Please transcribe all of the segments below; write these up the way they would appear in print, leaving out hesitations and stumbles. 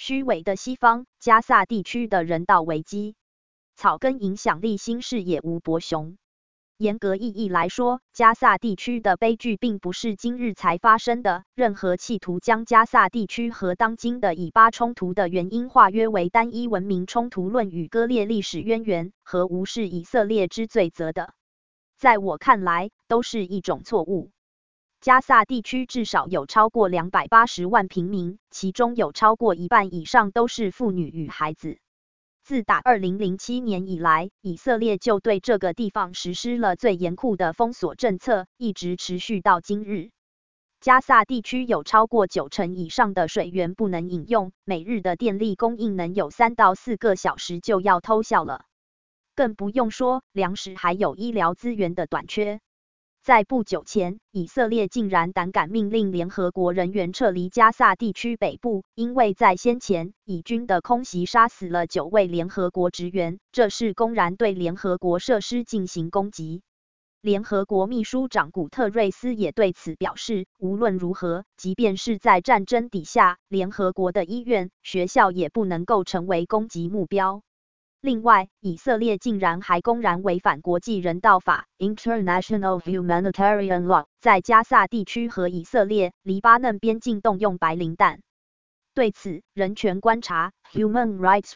虚伪的西方，加萨地区的人道危机。草根影响力新视野吴伯雄。严格意义来说，加萨地区的悲剧并不是今日才发生的。任何企图将加萨地区和当今的以巴冲突的原因化约为单一文明冲突论与割裂历史渊源，和无视以色列之罪责的，在我看来，都是一种错误。加萨地区至少有超过280万平民，其中有超过一半以上都是妇女与孩子。自打2007年以来，以色列就对这个地方实施了最严酷的封锁政策，一直持续到今日。加萨地区有超过90%以上的水源不能饮用，每日的电力供应能有3到4个小时就要偷笑了。更不用说粮食还有医疗资源的短缺。在不久前，以色列竟然胆敢命令联合国人员撤离加萨地区北部，因为在先前，以军的空袭杀死了9位联合国职员，这是公然对联合国设施进行攻击。联合国秘书长古特瑞斯也对此表示，无论如何，即便是在战争底下，联合国的医院、学校也不能够成为攻击目标。另外，以色列竟然还公然违反国际人道法 （International Humanitarian Law）， 在加萨地区和以色列、黎巴嫩边境动用白磷弹。对此，人权观察 （Human Rights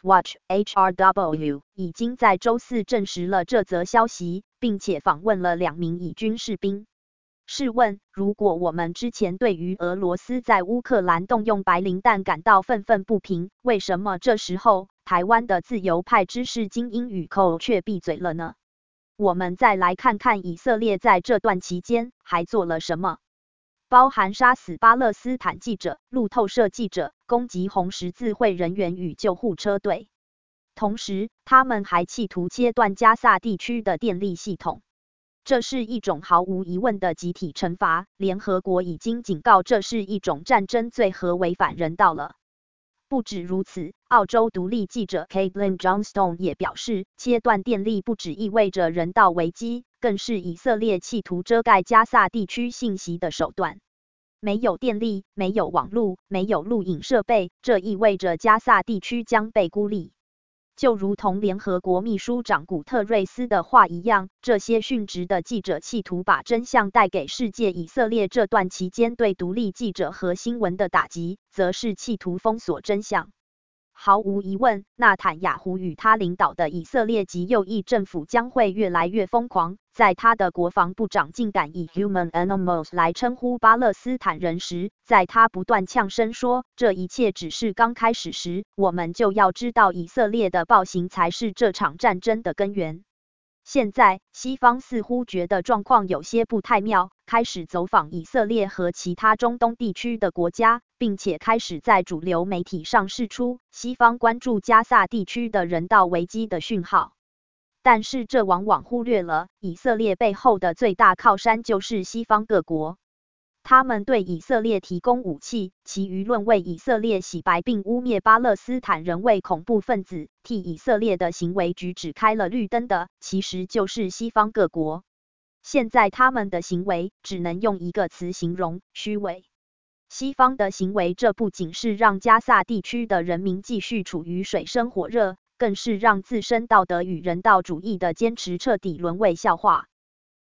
Watch，HRW） 已经在周四证实了这则消息，并且访问了2名以军士兵。试问，如果我们之前对于俄罗斯在乌克兰动用白磷弹感到愤愤不平，为什么这时候台湾的自由派知识精英与寇却闭嘴了呢？我们再来看看以色列在这段期间还做了什么，包含杀死巴勒斯坦记者、路透社记者，攻击红十字会人员与救护车队。同时，他们还企图切断加萨地区的电力系统。这是一种毫无疑问的集体惩罚，联合国已经警告这是一种战争罪和违反人道了。不止如此，澳洲独立记者 Caitlin Johnstone 也表示，切断电力不只意味着人道危机，更是以色列企图遮盖加萨地区信息的手段。没有电力，没有网络，没有录影设备，这意味着加萨地区将被孤立。就如同联合国秘书长古特瑞斯的话一样，这些殉职的记者企图把真相带给世界。以色列这段期间对独立记者和新闻的打击，则是企图封锁真相。毫无疑问，纳坦雅胡与他领导的以色列极右翼政府将会越来越疯狂。在他的国防部长竟敢以 human animals 来称呼巴勒斯坦人时，在他不断呛声说这一切只是刚开始时，我们就要知道以色列的暴行才是这场战争的根源。现在，西方似乎觉得状况有些不太妙，开始走访以色列和其他中东地区的国家，并且开始在主流媒体上释出西方关注加萨地区的人道危机的讯号。但是这往往忽略了，以色列背后的最大靠山就是西方各国。他们对以色列提供武器，其舆论为以色列洗白并污蔑巴勒斯坦人为恐怖分子，替以色列的行为举止开了绿灯的，其实就是西方各国。现在他们的行为只能用一个词形容：虚伪。西方的行为，这不仅是让加萨地区的人民继续处于水深火热，更是让自身道德与人道主义的坚持彻底沦为笑话。